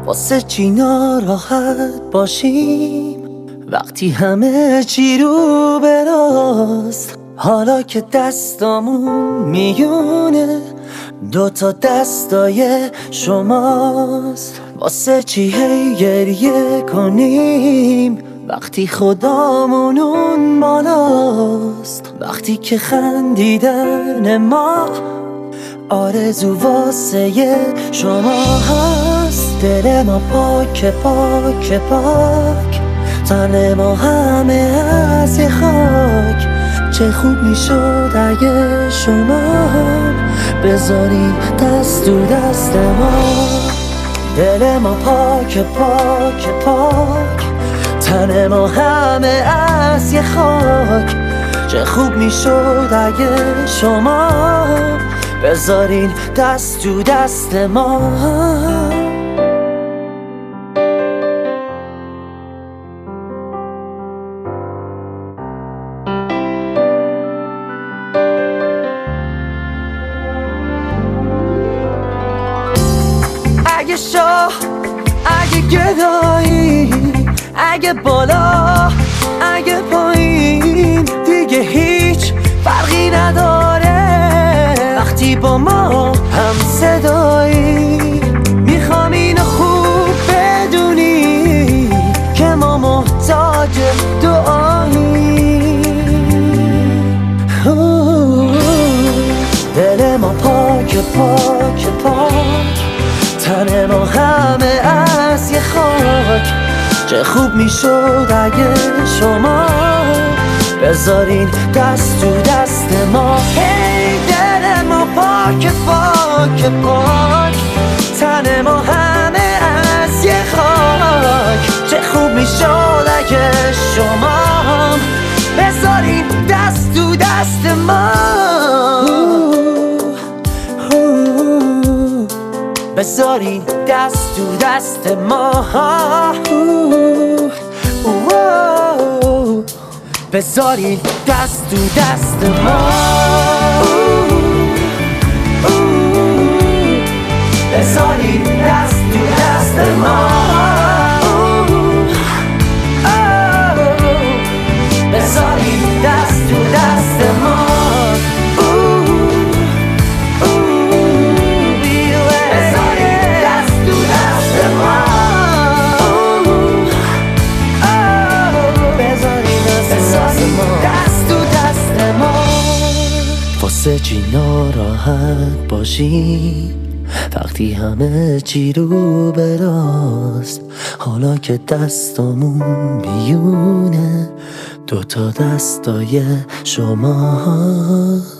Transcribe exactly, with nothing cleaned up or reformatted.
واسه چی ناراحت باشیم وقتی همه چی رو براست؟ حالا که دستامون میونه دوتا دستای شماست. واسه چی هی گریه کنیم وقتی خدامون اون بالاست؟ وقتی که خندیدن ما آرزو واسه شما هست. دل ما پاک پاک پاک، تن ما همه از یه خاک. چه خوب میشد اگه شما بذاری دست تو دست ما. دل ما پاک پاک پاک، تن ما همه از یه خاک. چه خوب میشد اگه شما بذارین دست تو دست ما. اگه شاه، اگه گدایی، اگه بالا، اگه پایین، دیگه هیچ فرقی نداره وقتی با ما هم صدایی. میخوام اینو خوب بدونی که ما محتاج دعایی. دل ما پاک پاک پاک، تن ما همه از یه خاک. چه خوب میشد اگه شما بذارین دست تو دست ما. هی دل ما پاک پاک پاک، تن ما همه از یه خاک. چه خوب میشد اگه شما بذارین دست تو دست ما. بذارین دست تو دست ما. بذارین دست تو دست ما. بذارین دست تو دست ما. بذارین دست تو دست ما. واسه چی ناراحت باشی وقتی همه چی رو براست؟ حالا که دستامون بیونه دوتا دستای شما.